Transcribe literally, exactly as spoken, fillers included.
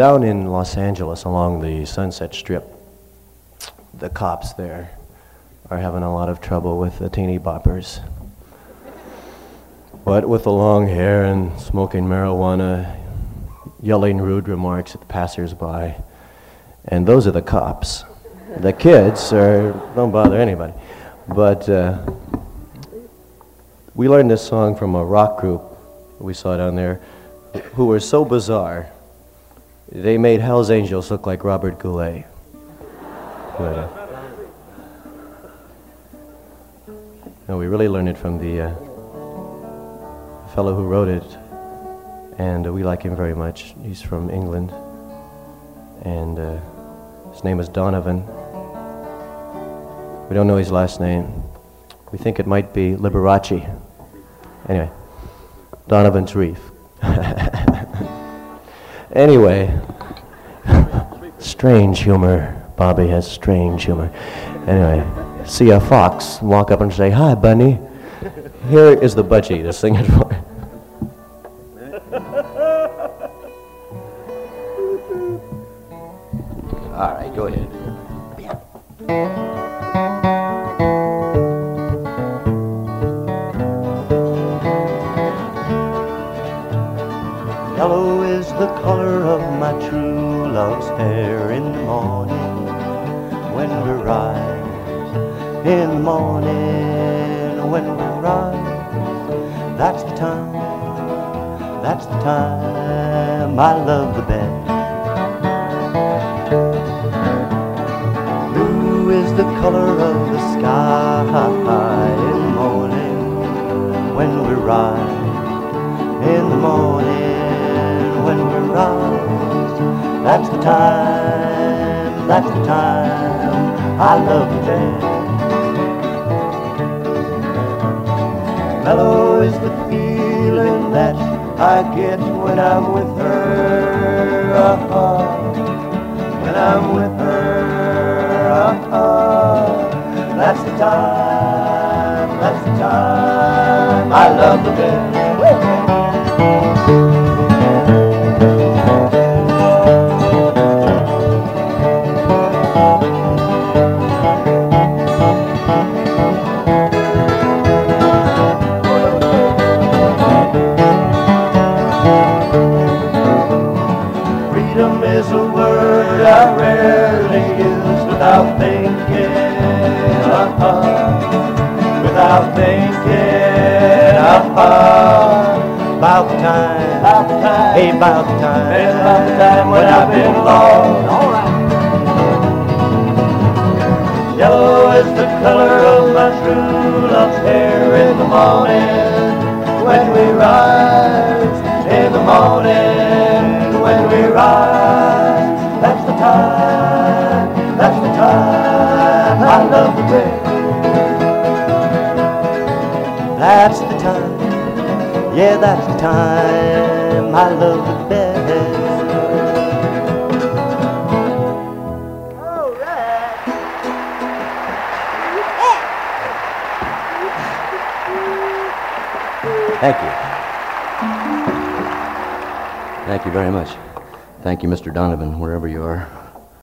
Down in Los Angeles along the Sunset Strip, the cops there are having a lot of trouble with the teeny boppers. What with the long hair and smoking marijuana, yelling rude remarks at passers-by, and those are the cops. The kids are, don't bother anybody. But uh, we learned this song from a rock group we saw down there who were so bizarre, they made Hell's Angels look like Robert Goulet. But, uh, no, we really learned it from the uh, fellow who wrote it, and uh, we like him very much. He's from England, and uh, his name is Donovan. We don't know his last name. We think it might be Liberace. Anyway, Donovan's Reef. Anyway, strange humor. Bobby has strange humor. Anyway, see a fox walk up and say, "Hi, bunny. Here is the budgie to sing it for." All right, go ahead. Yellow is the color of my true love's hair in the morning when we rise. In the morning when we rise, that's the time, that's the time I love the best. Blue is the color of the sky in the morning when we rise. In the morning when we rise, that's the time, that's the time I love the best. Mellow is the feeling that I get when I'm with her, uh-huh. When I'm with her, uh-huh. That's the time, that's the time I love the best. Freedom is a word I rarely use without thinking, uh-huh. Without thinking, uh-huh. About the time, about the time, hey, about the time, hey, about the time when I've been lost. All right. Yellow is the color of my true love's hair in the morning when we rise. In the morning when we rise, that's the time, that's the time I love the best. That's the time. Yeah, that's the time I love the best. All right. Thank you. Thank you very much. Thank you, Mister Donovan, wherever you are.